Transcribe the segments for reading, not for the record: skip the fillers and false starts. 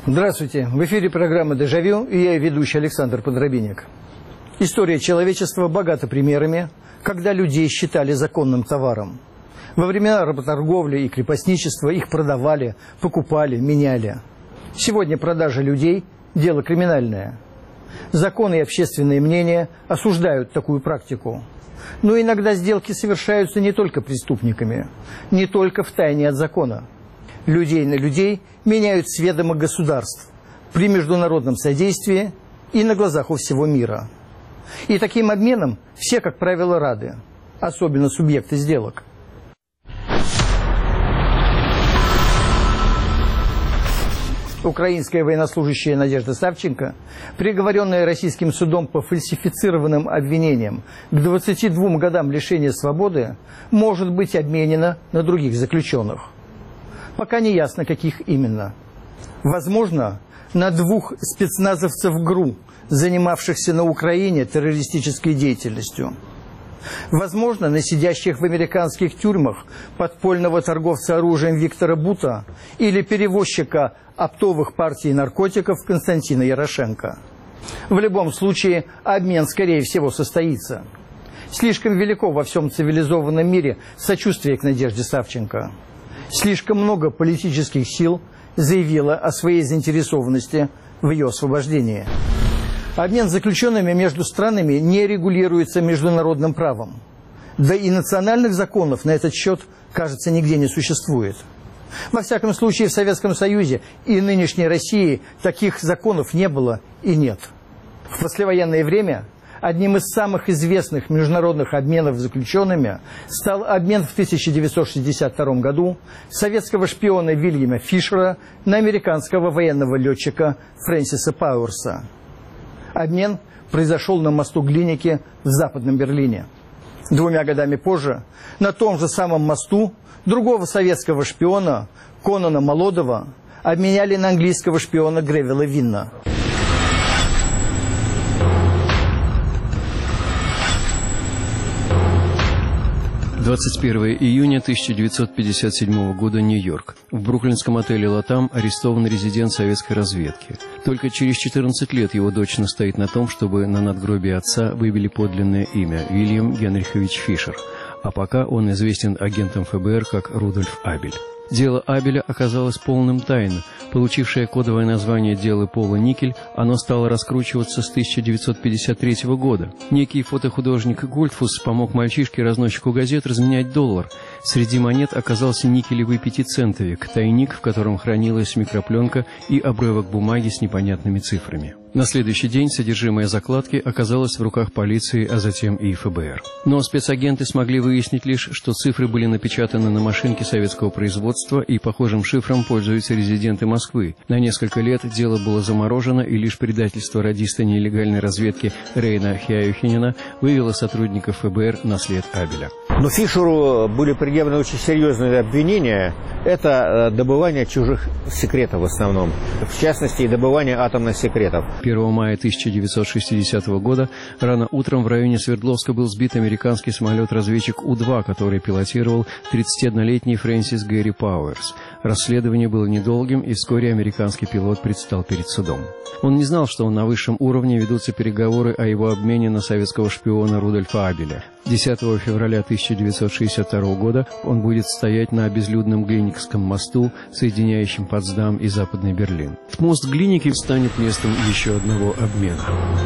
Здравствуйте. В эфире программа «Дежавю» и я, ведущий Александр Подробинник. История человечества богата примерами, когда людей считали законным товаром. Во времена работорговли и крепостничества их продавали, покупали, меняли. Сегодня продажа людей – дело криминальное. Законы и общественное мнение осуждают такую практику. Но иногда сделки совершаются не только преступниками, не только втайне от закона. Людей на людей меняют с ведома государств при международном содействии и на глазах у всего мира. И таким обменом все, как правило, рады, особенно субъекты сделок. Украинская военнослужащая Надежда Савченко, приговоренная российским судом по фальсифицированным обвинениям к 22 годам лишения свободы, может быть обменена на других заключенных. Пока не ясно, каких именно. Возможно, на 2 спецназовцев ГРУ, занимавшихся на Украине террористической деятельностью. Возможно, на сидящих в американских тюрьмах подпольного торговца оружием Виктора Бута или перевозчика оптовых партий наркотиков Константина Ярошенко. В любом случае, обмен, скорее всего, состоится. Слишком велико во всем цивилизованном мире сочувствие к Надежде Савченко. Слишком много политических сил заявило о своей заинтересованности в ее освобождении. Обмен заключенными между странами не регулируется международным правом. Да и национальных законов на этот счет, кажется, нигде не существует. Во всяком случае, в Советском Союзе и нынешней России таких законов не было и нет. В послевоенное время одним из самых известных международных обменов заключенными стал обмен в 1962 году советского шпиона Вильяма Фишера на американского военного летчика Фрэнсиса Пауэрса. Обмен произошел на мосту Глиники в Западном Берлине. 2 годами позже на том же самом мосту другого советского шпиона Конана Молодова обменяли на английского шпиона Гревилла Винна. – 21 июня 1957 года, Нью-Йорк. В бруклинском отеле «Латам» арестован резидент советской разведки. Только через 14 лет его дочь настоит на том, чтобы на надгробии отца выбили подлинное имя – Вильям Генрихович Фишер. А пока он известен агентам ФБР как Рудольф Абель. Дело Абеля оказалось полным тайны. Получившее кодовое название «Дело Пола Никель», оно стало раскручиваться с 1953 года. Некий фотохудожник Гольдфус помог мальчишке-разносчику газет разменять доллар. Среди монет оказался никелевый 5-центовик, тайник, в котором хранилась микропленка и обрывок бумаги с непонятными цифрами. На следующий день содержимое закладки оказалось в руках полиции, а затем и ФБР. Но спецагенты смогли выяснить лишь, что цифры были напечатаны на машинке советского производства, и похожим шифром пользуются резиденты Москвы. На несколько лет дело было заморожено, и лишь предательство радиста нелегальной разведки Рейна Хяюхинена вывело сотрудников ФБР на след Абеля. Но Фишеру были предъявлены очень серьезные обвинения. Это добывание чужих секретов в основном. В частности, добывание атомных секретов. 1 мая 1960 года рано утром в районе Свердловска был сбит американский самолет-разведчик У-2, который пилотировал 31-летний Фрэнсис Гэри Пауэрс. Расследование было недолгим, и вскоре американский пилот предстал перед судом. Он не знал, что на высшем уровне ведутся переговоры о его обмене на советского шпиона Рудольфа Абеля. 10 февраля 1962 года он будет стоять на безлюдном Глиникском мосту, соединяющем Потсдам и Западный Берлин. Мост Глиники станет местом еще одного обмена.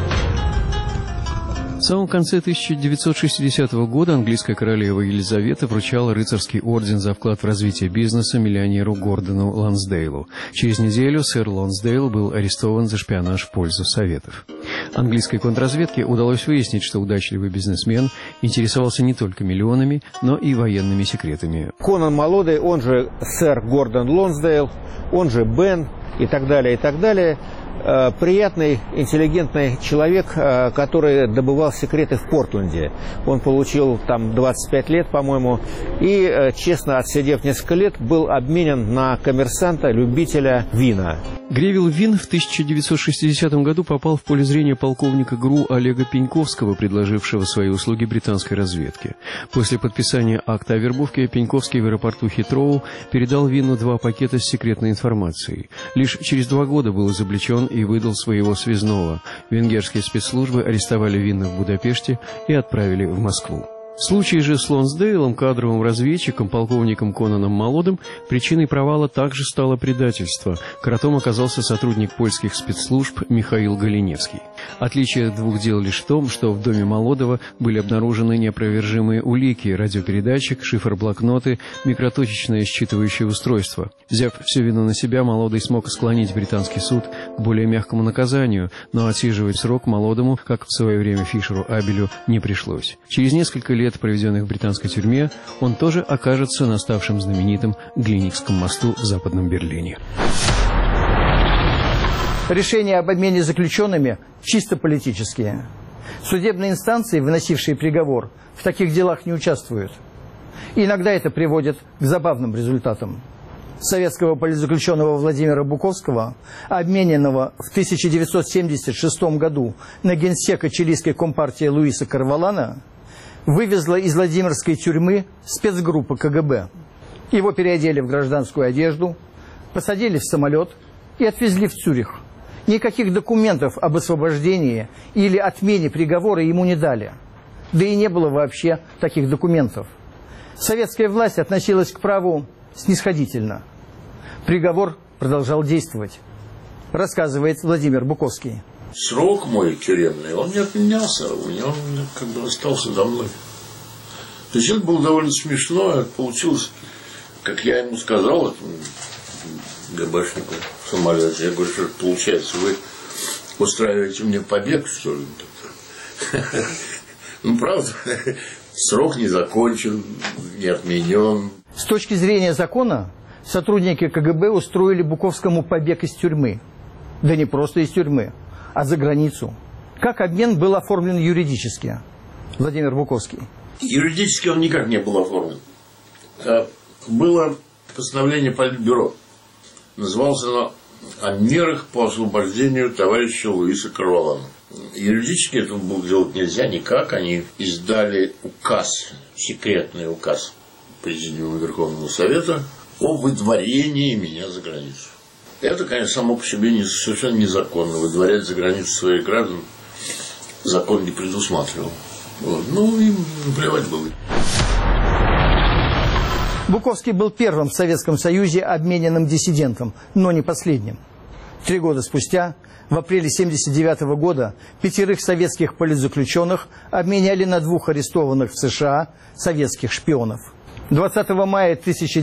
В самом конце 1960 года английская королева Елизавета вручала рыцарский орден за вклад в развитие бизнеса миллионеру Гордону Лонсдейлу. Через неделю сэр Лонсдейл был арестован за шпионаж в пользу Советов. Английской контрразведке удалось выяснить, что удачливый бизнесмен интересовался не только миллионами, но и военными секретами. Конан Молодой, он же сэр Гордон Лонсдейл, он же Бен и так далее, приятный, интеллигентный человек, который добывал секреты в Портленде. Он получил там 25 лет, по-моему, и, честно, отсидев несколько лет, был обменен на коммерсанта, любителя вина. Гревел Вин в 1960 году попал в поле зрения полковника ГРУ Олега Пеньковского, предложившего свои услуги британской разведке. После подписания акта о вербовке Пеньковский в аэропорту Хитроу передал Вину 2 пакета с секретной информацией. Лишь через 2 года был изобличен и выдал своего связного. Венгерские спецслужбы арестовали Вина в Будапеште и отправили в Москву. В случае же с Лонсдейлом, кадровым разведчиком, полковником Конаном Молодым, причиной провала также стало предательство. Кротом оказался сотрудник польских спецслужб Михаил Галиневский. Отличие 2 дел лишь в том, что в доме Молодого были обнаружены неопровержимые улики: радиопередатчик, шифр-блокноты, микроточечное считывающее устройство. Взяв всю вину на себя, Молодый смог склонить британский суд к более мягкому наказанию, но отсиживать срок Молодому, как в свое время Фишеру Абелю, не пришлось. Через несколько лет, проведенных в британской тюрьме, он тоже окажется на ставшем знаменитым Глиникском мосту в Западном Берлине. Решения об обмене заключенными чисто политические. Судебные инстанции, выносившие приговор, в таких делах не участвуют. Иногда это приводит к забавным результатам. Советского политзаключенного Владимира Буковского, обмененного в 1976 году на генсека чилийской компартии Луиса Карвалана, вывезла из Владимирской тюрьмы спецгруппа КГБ. Его переодели в гражданскую одежду, посадили в самолет и отвезли в Цюрих. Никаких документов об освобождении или отмене приговора ему не дали. Да и не было вообще таких документов. Советская власть относилась к праву снисходительно. Приговор продолжал действовать, рассказывает Владимир Буковский. Срок мой тюремный, он не отменялся, у него он как бы остался за мной. То есть это было довольно смешно, это получилось, как я ему сказал, этому ГБшнику в самолете, я говорю, что получается, вы устраиваете мне побег, что ли? Ну, правда, срок не закончен, не отменен. С точки зрения закона, сотрудники КГБ устроили Буковскому побег из тюрьмы. Да не просто из тюрьмы, а за границу. Как обмен был оформлен юридически? Владимир Буковский. Юридически он никак не был оформлен. Было постановление Политбюро. Называлось оно «О мерах по освобождению товарища Луиса Карвалана». Юридически это было делать нельзя никак. Они издали указ, секретный указ Президиума Верховного Совета о выдворении меня за границу. Это, конечно, само по себе совершенно незаконно. Выдворять за границу своих граждан закон не предусматривал. Вот. Ну, им плевать было. Буковский был первым в Советском Союзе обмененным диссидентом, но не последним. 3 года спустя, в апреле 1979 года, 5 советских политзаключенных обменяли на 2 арестованных в США советских шпионов. 20 мая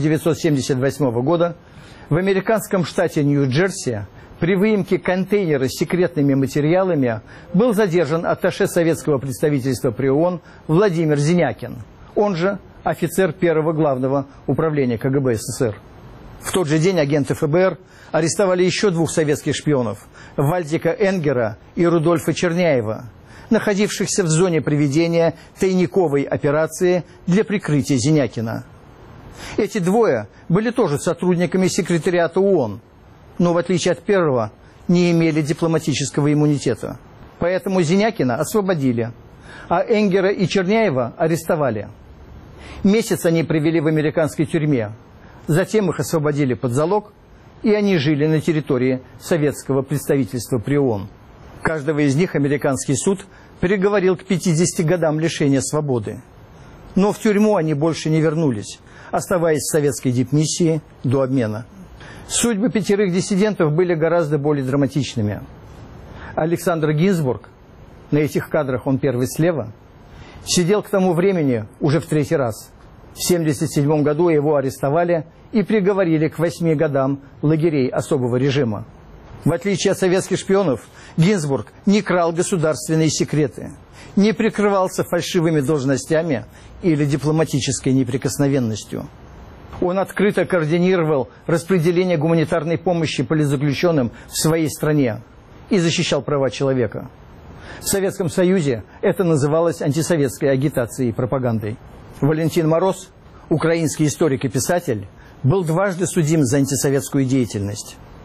1978 года в американском штате Нью-Джерси при выемке контейнера с секретными материалами был задержан атташе советского представительства при ООН Владимир Зинякин, он же офицер 1-го главного управления КГБ СССР. В тот же день агенты ФБР арестовали еще 2 советских шпионов – Вальдика Энгера и Рудольфа Черняева, находившихся в зоне проведения тайниковой операции для прикрытия Зинякина. Эти 2 были тоже сотрудниками секретариата ООН, но в отличие от первого не имели дипломатического иммунитета. Поэтому Зинякина освободили, а Энгера и Черняева арестовали. Месяц они провели в американской тюрьме, затем их освободили под залог, и они жили на территории советского представительства при ООН. Каждого из них американский суд приговорил к 50 годам лишения свободы. Но в тюрьму они больше не вернулись, оставаясь в советской дипмиссии до обмена. Судьбы 5 диссидентов были гораздо более драматичными. Александр Гинзбург, на этих кадрах он первый слева, сидел к тому времени уже в 3-й раз. В 1977 году его арестовали и приговорили к 8 годам лагерей особого режима. В отличие от советских шпионов, Гинзбург не крал государственные секреты, не прикрывался фальшивыми должностями или дипломатической неприкосновенностью. Он открыто координировал распределение гуманитарной помощи политзаключенным в своей стране и защищал права человека. В Советском Союзе это называлось антисоветской агитацией и пропагандой. Валентин Мороз, украинский историк и писатель, был дважды судим за антисоветскую деятельность.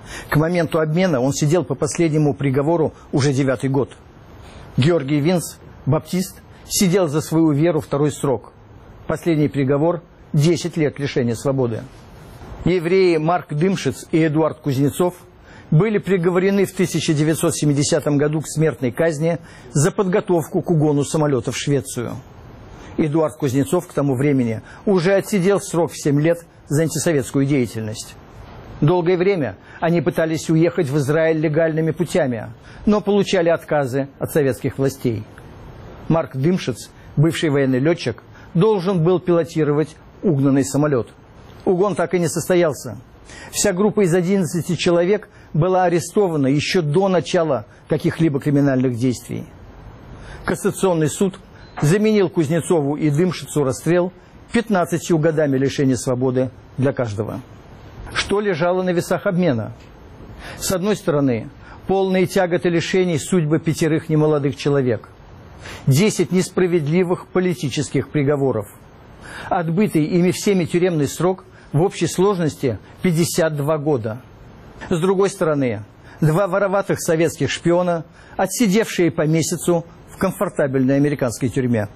К моменту обмена он сидел по последнему приговору уже 9-й год. Георгий Винс, баптист, сидел за свою веру 2-й срок. Последний приговор – 10 лет лишения свободы. Евреи Марк Дымшиц и Эдуард Кузнецов были приговорены в 1970 году к смертной казни за подготовку к угону самолета в Швецию. Эдуард Кузнецов к тому времени уже отсидел срок в 7 лет за антисоветскую деятельность. Долгое время они пытались уехать в Израиль легальными путями, но получали отказы от советских властей. Марк Дымшиц, бывший военный летчик, должен был пилотировать угнанный самолет. Угон так и не состоялся. Вся группа из 11 человек была арестована еще до начала каких-либо криминальных действий. Кассационный суд заменил Кузнецову и Дымшицу расстрел 15 годами лишения свободы для каждого. Что лежало на весах обмена? С одной стороны, полные тяготы лишений судьбы 5 немолодых человек, 10 несправедливых политических приговоров, отбытый ими всеми тюремный срок в общей сложности 52 года. С другой стороны, 2 вороватых советских шпиона, отсидевшие по месяцу в комфортабельной американской тюрьме.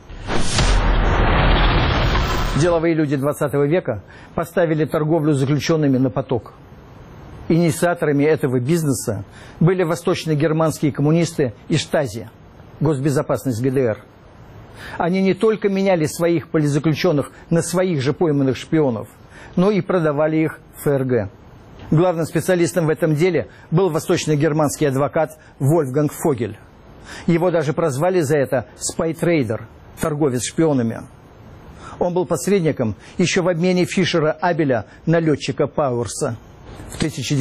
Деловые люди 20 века поставили торговлю заключенными на поток. Инициаторами этого бизнеса были восточно-германские коммунисты и Штази, госбезопасность ГДР. Они не только меняли своих политзаключенных на своих же пойманных шпионов, но и продавали их в ФРГ. Главным специалистом в этом деле был восточно-германский адвокат Вольфганг Фогель. Его даже прозвали за это «спайтрейдер» – торговец шпионами. Он был посредником еще в обмене Фишера Абеля на летчика Пауэрса. В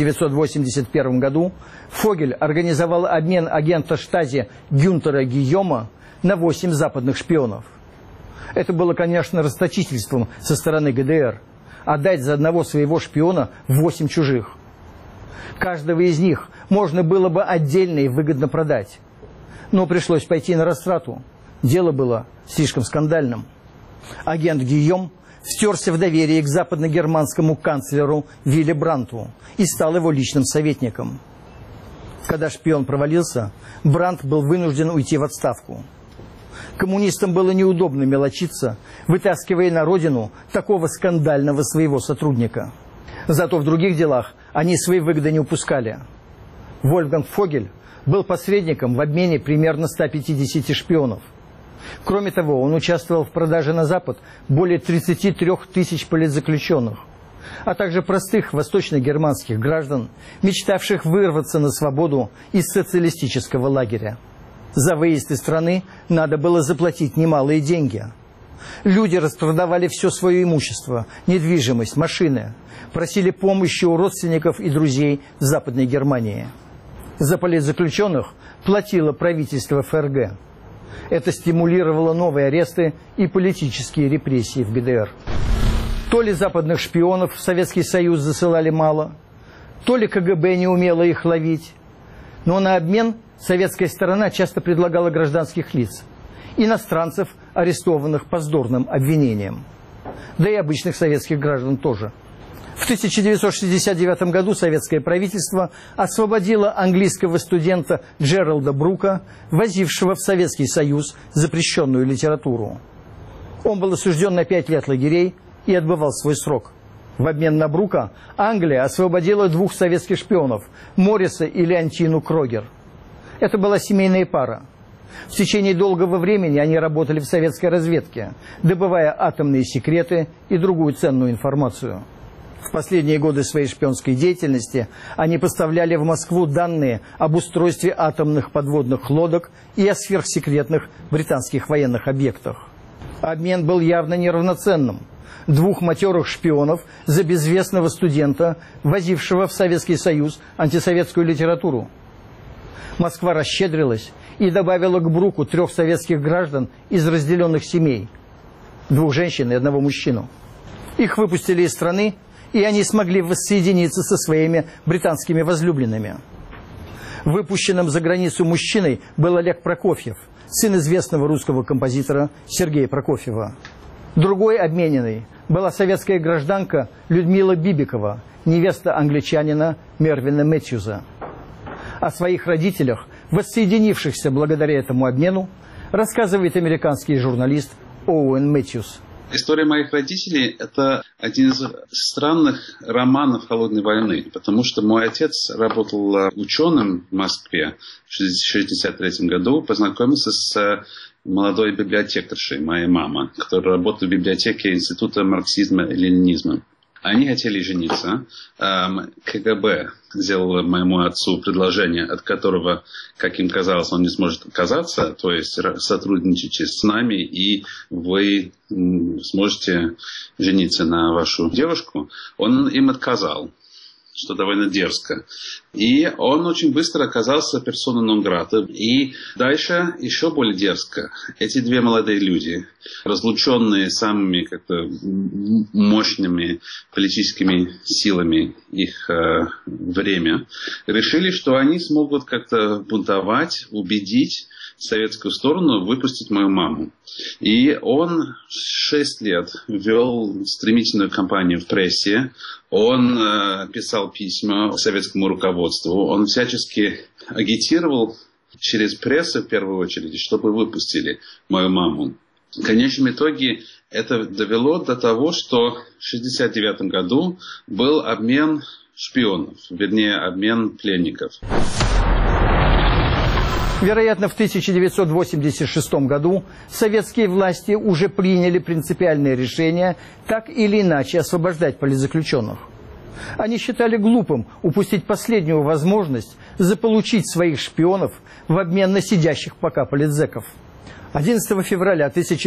1981 году Фогель организовал обмен агента Штази Гюнтера Гийома на 8 западных шпионов. Это было, конечно, расточительством со стороны ГДР – отдать за одного своего шпиона 8 чужих. Каждого из них можно было бы отдельно и выгодно продать. Но пришлось пойти на растрату. Дело было слишком скандальным. Агент Гийом втерся в доверие к западно-германскому канцлеру Вилли Брандту и стал его личным советником. Когда шпион провалился, Брандт был вынужден уйти в отставку. Коммунистам было неудобно мелочиться, вытаскивая на родину такого скандального своего сотрудника. Зато в других делах они свои выгоды не упускали. Вольфганг Фогель был посредником в обмене примерно 150 шпионов. Кроме того, он участвовал в продаже на Запад более 33 тысяч политзаключенных, а также простых восточно-германских граждан, мечтавших вырваться на свободу из социалистического лагеря. За выезд из страны надо было заплатить немалые деньги. Люди распродавали все свое имущество, недвижимость, машины, просили помощи у родственников и друзей в Западной Германии. За политзаключенных платило правительство ФРГ. Это стимулировало новые аресты и политические репрессии в ГДР. То ли западных шпионов в Советский Союз засылали мало, то ли КГБ не умело их ловить. Но на обмен советская сторона часто предлагала гражданских лиц, иностранцев, арестованных по вздорным обвинениям. Да и обычных советских граждан тоже. В 1969 году советское правительство освободило английского студента Джералда Брука, возившего в Советский Союз запрещенную литературу. Он был осужден на 5 лет лагерей и отбывал свой срок. В обмен на Брука Англия освободила 2 советских шпионов – Морриса и Леонтину Крогер. Это была семейная пара. В течение долгого времени они работали в советской разведке, добывая атомные секреты и другую ценную информацию. В последние годы своей шпионской деятельности они поставляли в Москву данные об устройстве атомных подводных лодок и о сверхсекретных британских военных объектах. Обмен был явно неравноценным. 2 матерых шпионов за безвестного студента, возившего в Советский Союз антисоветскую литературу. Москва расщедрилась и добавила к Бруку 3 советских граждан из разделенных семей, 2 женщин и 1 мужчину. Их выпустили из страны, и они смогли воссоединиться со своими британскими возлюбленными. Выпущенным за границу мужчиной был Олег Прокофьев, сын известного русского композитора Сергея Прокофьева. Другой обмененной была советская гражданка Людмила Бибикова, невеста англичанина Мервина Мэтьюза. О своих родителях, воссоединившихся благодаря этому обмену, рассказывает американский журналист Оуэн Мэтьюз. История моих родителей – это один из странных романов холодной войны, потому что мой отец работал ученым в Москве в 1963 году, познакомился с молодой библиотекаршей, моей мамой, которая работала в библиотеке Института марксизма и ленинизма. Они хотели жениться. КГБ сделало моему отцу предложение, от которого, как им казалось, он не сможет отказаться, то есть сотрудничайте с нами, и вы сможете жениться на вашу девушку. Он им отказал, что довольно дерзко. И он очень быстро оказался персоной нон-грата. И дальше еще более дерзко. Эти две молодые люди, разлученные самыми как-то мощными политическими силами их время, решили, что они смогут как-то бунтовать, убедить советскую сторону выпустить мою маму. И он 6 лет вел стремительную кампанию в прессе. Он писал письма советскому руководству. Он всячески агитировал через прессу, в первую очередь, чтобы выпустили мою маму. В конечном итоге это довело до того, что в 1969 году был обмен шпионов, вернее, обмен пленников. Вероятно, в 1986 году советские власти уже приняли принципиальное решение так или иначе освобождать политзаключенных. Они считали глупым упустить последнюю возможность заполучить своих шпионов в обмен на сидящих пока политзеков. 11 февраля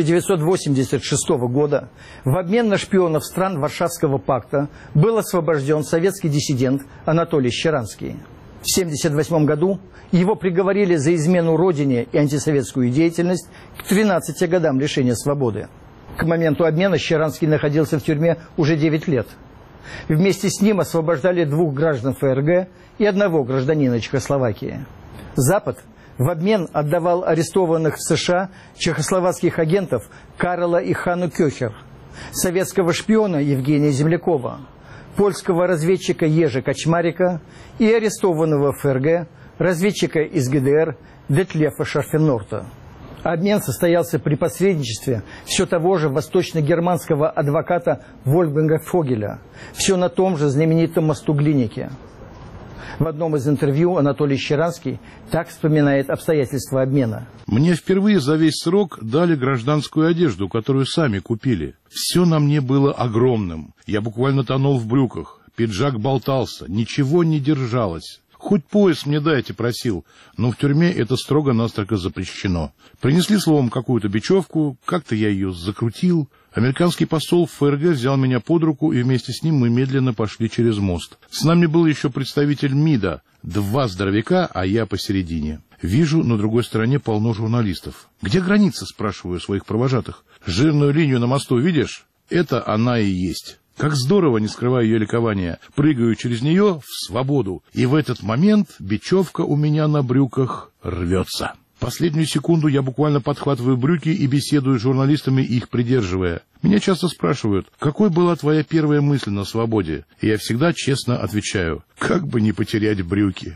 1986 года в обмен на шпионов стран Варшавского пакта был освобожден советский диссидент Анатолий Щеранский. В 1978 году его приговорили за измену родине и антисоветскую деятельность к 13 годам лишения свободы. К моменту обмена Щеранский находился в тюрьме уже 9 лет. Вместе с ним освобождали 2 граждан ФРГ и 1 гражданина Чехословакии. Запад в обмен отдавал арестованных в США чехословацких агентов Карла и Ханну Кёхер, советского шпиона Евгения Землякова, польского разведчика Ежи Качмарика и арестованного в ФРГ разведчика из ГДР Детлефа Шарфенорта. Обмен состоялся при посредничестве все того же восточно-германского адвоката Вольфганга Фогеля, все на том же знаменитом мосту Глинике. В одном из интервью Анатолий Щеранский так вспоминает обстоятельства обмена. «Мне впервые за весь срок дали гражданскую одежду, которую сами купили. Все на мне было огромным. Я буквально тонул в брюках. Пиджак болтался, ничего не держалось. Хоть пояс мне дайте, просил, но в тюрьме это строго-настрого запрещено. Принесли словом какую-то бечевку, как-то я ее закрутил. Американский посол в ФРГ взял меня под руку, и вместе с ним мы медленно пошли через мост. С нами был еще представитель МИДа, 2 здоровяка, а я посередине. Вижу, на другой стороне полно журналистов. «Где граница?» – спрашиваю своих провожатых. «Жирную линию на мосту видишь? Это она и есть». Как здорово, не скрывая ее ликования, прыгаю через нее в свободу. И в этот момент бечевка у меня на брюках рвется. Последнюю секунду я буквально подхватываю брюки и беседую с журналистами, их придерживая. Меня часто спрашивают, какой была твоя первая мысль на свободе? И я всегда честно отвечаю, как бы не потерять брюки.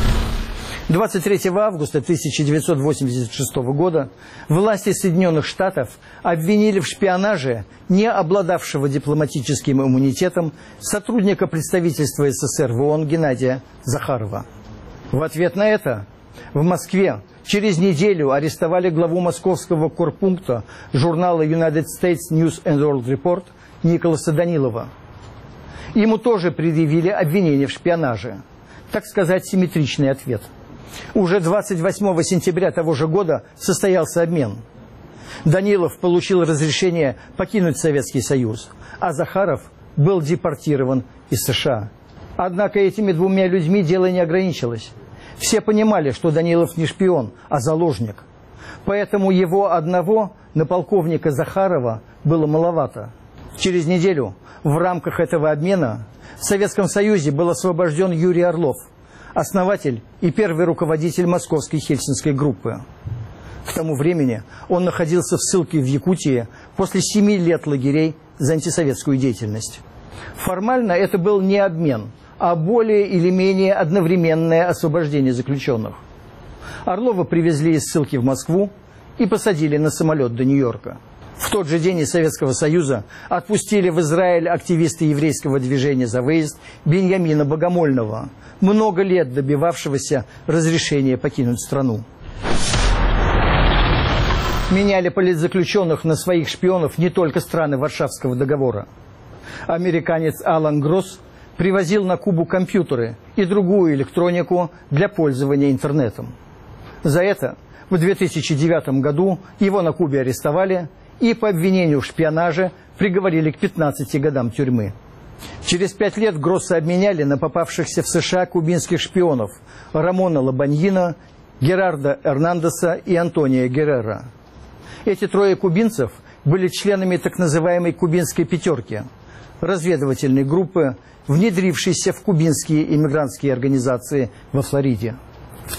23 августа 1986 года власти Соединенных Штатов обвинили в шпионаже не обладавшего дипломатическим иммунитетом сотрудника представительства СССР в ООН Геннадия Захарова. В ответ на это в Москве через неделю арестовали главу московского корпункта журнала United States News and World Report Николаса Данилова. Ему тоже предъявили обвинение в шпионаже. Так сказать, симметричный ответ. Уже 28 сентября того же года состоялся обмен. Данилов получил разрешение покинуть Советский Союз, а Захаров был депортирован из США. Однако этими 2 людьми дело не ограничилось. Все понимали, что Данилов не шпион, а заложник. Поэтому его одного на полковника Захарова было маловато. Через неделю в рамках этого обмена в Советском Союзе был освобожден Юрий Орлов, основатель и первый руководитель московской Хельсинской группы. К тому времени он находился в ссылке в Якутии после 7 лет лагерей за антисоветскую деятельность. Формально это был не обмен, а более или менее одновременное освобождение заключенных. Орлова привезли из ссылки в Москву и посадили на самолет до Нью-Йорка. В тот же день из Советского Союза отпустили в Израиль активиста еврейского движения «За выезд» Беньямина Богомольного, много лет добивавшегося разрешения покинуть страну. Меняли политзаключенных на своих шпионов не только страны Варшавского договора. Американец Алан Гросс привозил на Кубу компьютеры и другую электронику для пользования интернетом. За это в 2009 году его на Кубе арестовали и по обвинению в шпионаже приговорили к 15 годам тюрьмы. Через 5 лет Гросса обменяли на попавшихся в США кубинских шпионов Рамона Лабаньина, Герардо Эрнандеса и Антонио Геррера. Эти трое кубинцев были членами так называемой «Кубинской пятерки» – разведывательной группы, внедрившейся в кубинские иммигрантские организации во Флориде. В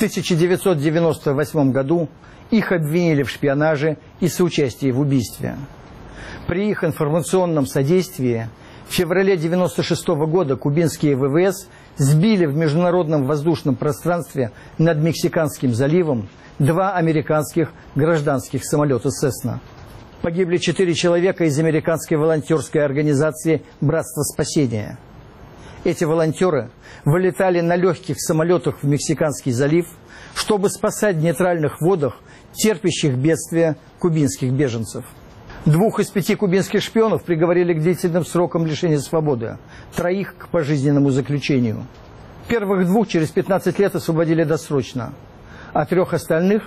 1998 году их обвинили в шпионаже и соучастии в убийстве. При их информационном содействии в феврале 1996 года кубинские ВВС сбили в международном воздушном пространстве над Мексиканским заливом 2 американских гражданских самолета «Сесна». Погибли 4 человека из американской волонтерской организации «Братство спасения». Эти волонтеры вылетали на легких самолетах в Мексиканский залив, чтобы спасать в нейтральных водах терпящих бедствия кубинских беженцев. 2 из 5 кубинских шпионов приговорили к длительным срокам лишения свободы, 3 к пожизненному заключению. Первых 2 через 15 лет освободили досрочно, а 3 остальных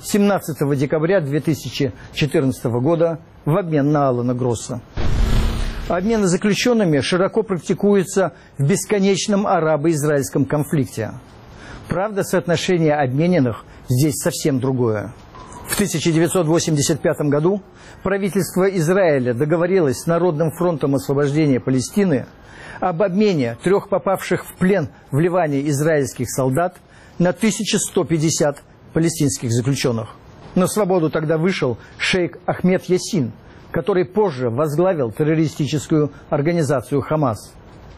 17 декабря 2014 года в обмен на Алана Гросса. Обмены заключенными широко практикуются в бесконечном арабо-израильском конфликте. Правда, соотношение обмененных здесь совсем другое. В 1985 году правительство Израиля договорилось с Народным фронтом освобождения Палестины об обмене 3 попавших в плен в Ливане израильских солдат на 1150 палестинских заключенных. На свободу тогда вышел шейх Ахмед Ясин, который позже возглавил террористическую организацию «Хамас».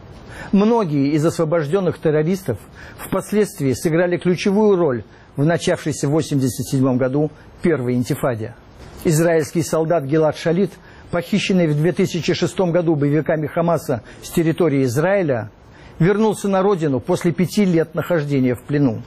Многие из освобожденных террористов впоследствии сыграли ключевую роль в начавшейся в 1987 году первой интифаде. Израильский солдат Гилад Шалит, похищенный в 2006 году боевиками Хамаса с территории Израиля, вернулся на родину после 5 лет нахождения в плену.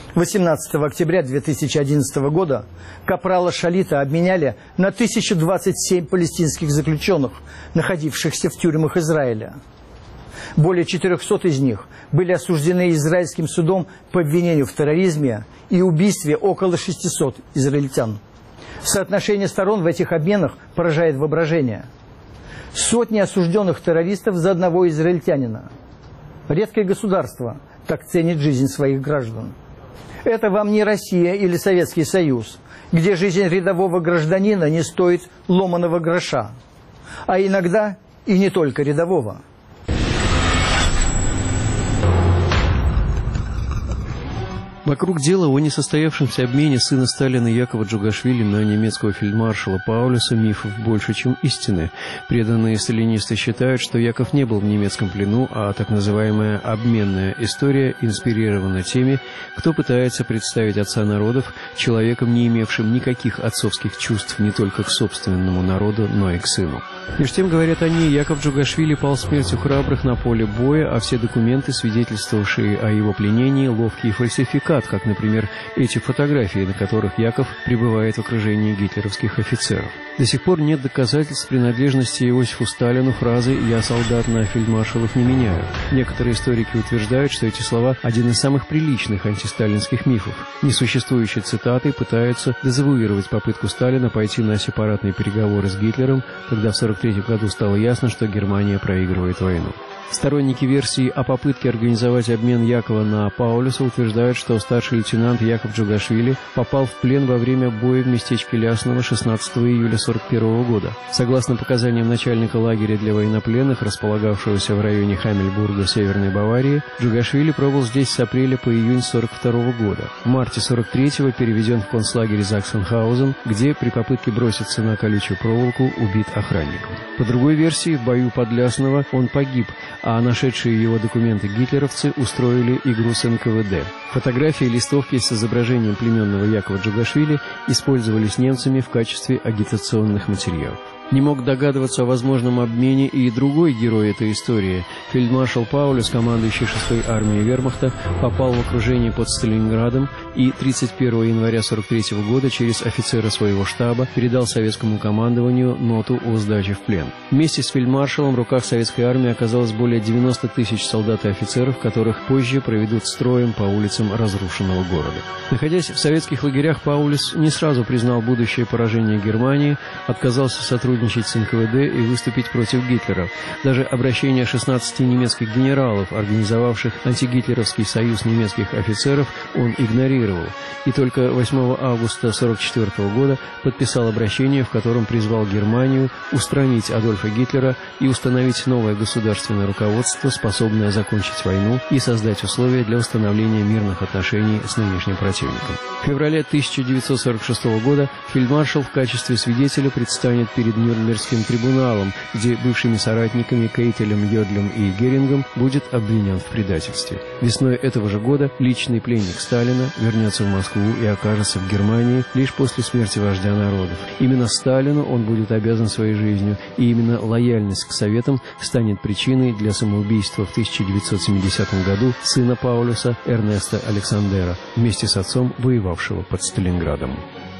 18 октября 2011 года капрала Шалита обменяли на 1027 палестинских заключенных, находившихся в тюрьмах Израиля. Более 400 из них были осуждены израильским судом по обвинению в терроризме и убийстве около 600 израильтян. Соотношение сторон в этих обменах поражает воображение. Сотни осужденных террористов за одного израильтянина. Редкое государство так ценит жизнь своих граждан. Это вам не Россия или Советский Союз, где жизнь рядового гражданина не стоит ломаного гроша, а иногда и не только рядового. Вокруг дела о несостоявшемся обмене сына Сталина Якова Джугашвили на немецкого фельдмаршала Паулюса мифов больше, чем истины. Преданные сталинисты считают, что Яков не был в немецком плену, а так называемая обменная история инспирирована теми, кто пытается представить отца народов человеком, не имевшим никаких отцовских чувств не только к собственному народу, но и к сыну. Между тем, говорят они, Яков Джугашвили пал смертью храбрых на поле боя, а все документы, свидетельствовавшие о его пленении, ловкий фальсификат, как, например, эти фотографии, на которых Яков пребывает в окружении гитлеровских офицеров. До сих пор нет доказательств принадлежности Иосифу Сталину фразы «я солдат на фельдмаршалов не меняю». Некоторые историки утверждают, что эти слова – один из самых приличных антисталинских мифов. Несуществующие цитаты пытаются дезавуировать попытку Сталина пойти на сепаратные переговоры с Гитлером, когда в 1943 году стало ясно, что Германия проигрывает войну. Сторонники версии о попытке организовать обмен Якова на Паулюса утверждают, что старший лейтенант Яков Джугашвили попал в плен во время боя в местечке Лясново 16 июля 1941 года. Согласно показаниям начальника лагеря для военнопленных, располагавшегося в районе Хамельбурга, Северной Баварии, Джугашвили пробыл здесь с апреля по июнь 1942 года. В марте 1943-го переведен в концлагерь Заксенхаузен, где при попытке броситься на колючую проволоку убит охранником. По другой версии, в бою под Лясново он погиб, а нашедшие его документы гитлеровцы устроили игру с НКВД. Фотографии и листовки с изображением племенного Якова Джугашвили использовались немцами в качестве агитационных материалов. Не мог догадываться о возможном обмене и другой герой этой истории. Фельдмаршал Паулюс, командующий 6-й армией вермахта, попал в окружение под Сталинградом и 31 января 1943 года через офицера своего штаба передал советскому командованию ноту о сдаче в плен. Вместе с фельдмаршалом в руках советской армии оказалось более 90 тысяч солдат и офицеров, которых позже проведут строем по улицам разрушенного города. Находясь в советских лагерях, Паулюс не сразу признал будущее поражение Германии, отказался сотрудничать с НКВД и выступить против Гитлера. Даже обращение 16 немецких генералов, организовавших антигитлеровский союз немецких офицеров, он игнорировал. И только 8 августа 1944 года подписал обращение, в котором призвал Германию устранить Адольфа Гитлера и установить новое государственное руководство, способное закончить войну и создать условия для установления мирных отношений с нынешним противником. В феврале 1946 года фельдмаршал в качестве свидетеля предстанет перед Нюрнбергским трибуналом, где бывшими соратниками Кейтелем, Йодлем и Герингом будет обвинен в предательстве. Весной этого же года личный пленник Сталина вернется в Москву и окажется в Германии лишь после смерти вождя народов. Именно Сталину он будет обязан своей жизнью, и именно лояльность к Советам станет причиной для самоубийства в 1970 году сына Паулюса Эрнеста Александера, вместе с отцом воевавшего под Сталинградом.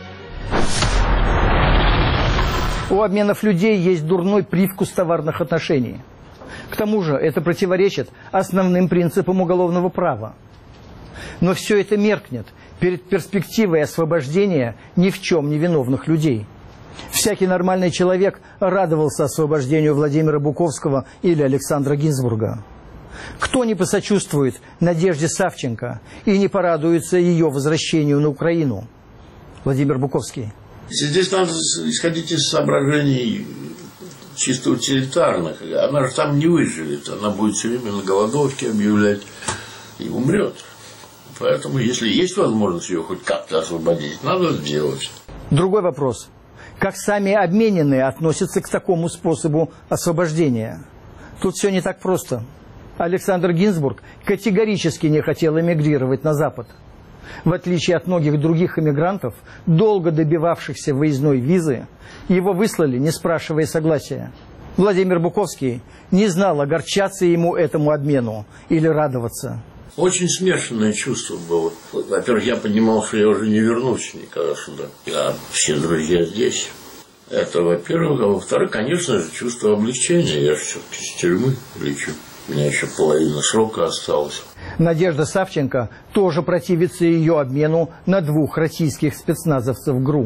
У обменов людей есть дурной привкус товарных отношений. К тому же это противоречит основным принципам уголовного права. Но все это меркнет перед перспективой освобождения ни в чем не виновных людей. Всякий нормальный человек радовался освобождению Владимира Буковского или Александра Гинзбурга. Кто не посочувствует Надежде Савченко и не порадуется ее возвращению на Украину? Владимир Буковский. Здесь надо исходить из соображений чисто утилитарных. Она же там не выживет. Она будет все время на голодовке объявлять и умрет. Поэтому, если есть возможность ее хоть как-то освободить, надо сделать. Другой вопрос. Как сами обмененные относятся к такому способу освобождения? Тут все не так просто. Александр Гинзбург категорически не хотел эмигрировать на Запад. В отличие от многих других эмигрантов, долго добивавшихся выездной визы, его выслали, не спрашивая согласия. Владимир Буковский не знал, огорчаться ему этому обмену или радоваться. Очень смешанное чувство было. Во-первых, я понимал, что я уже не вернусь никогда сюда. А все друзья здесь. Это, во-первых. А во-вторых, конечно же, чувство облегчения. Я же все-таки с тюрьмы лечу. У меня еще половина срока осталась. Надежда Савченко тоже противится ее обмену на 2 российских спецназовцев ГРУ.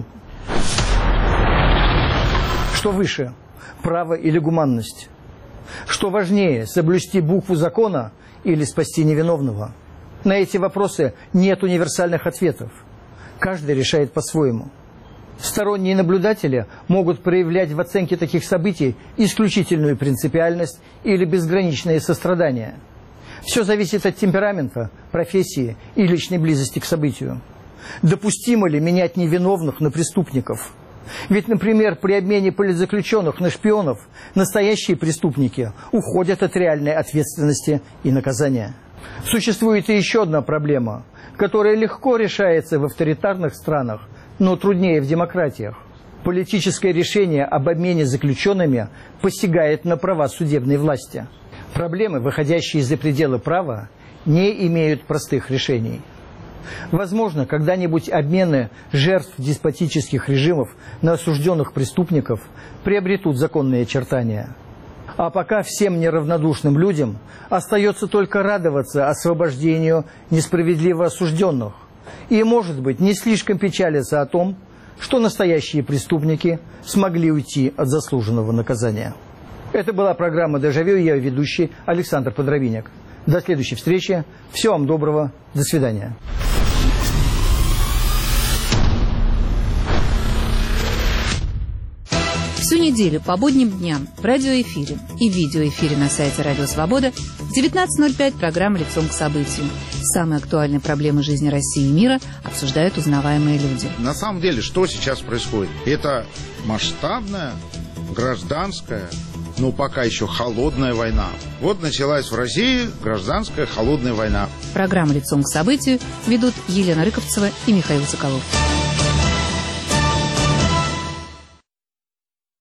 Что выше, право или гуманность? Что важнее, соблюсти букву закона или спасти невиновного? На эти вопросы нет универсальных ответов. Каждый решает по-своему. Сторонние наблюдатели могут проявлять в оценке таких событий исключительную принципиальность или безграничное сострадание. Все зависит от темперамента, профессии и личной близости к событию. Допустимо ли менять невиновных на преступников? Ведь, например, при обмене политзаключенных на шпионов настоящие преступники уходят от реальной ответственности и наказания. Существует и еще одна проблема, которая легко решается в авторитарных странах, но труднее в демократиях. Политическое решение об обмене заключенными посягает на права судебной власти. Проблемы, выходящие за пределы права, не имеют простых решений. Возможно, когда-нибудь обмены жертв деспотических режимов на осужденных преступников приобретут законные очертания. А пока всем неравнодушным людям остается только радоваться освобождению несправедливо осужденных и, может быть, не слишком печалиться о том, что настоящие преступники смогли уйти от заслуженного наказания. Это была программа «Дежавю», я ведущий Александр Подровинек. До следующей встречи. Всего вам доброго. До свидания. Всю неделю по будним дням в радиоэфире и видеоэфире на сайте Радио Свобода в 19:05 программа «Лицом к событию». Самые актуальные проблемы жизни России и мира обсуждают узнаваемые люди. На самом деле, что сейчас происходит? Это масштабная, гражданская, но пока еще холодная война. Вот началась в России гражданская холодная война. Программу «Лицом к событию» ведут Елена Рыковцева и Михаил Соколов.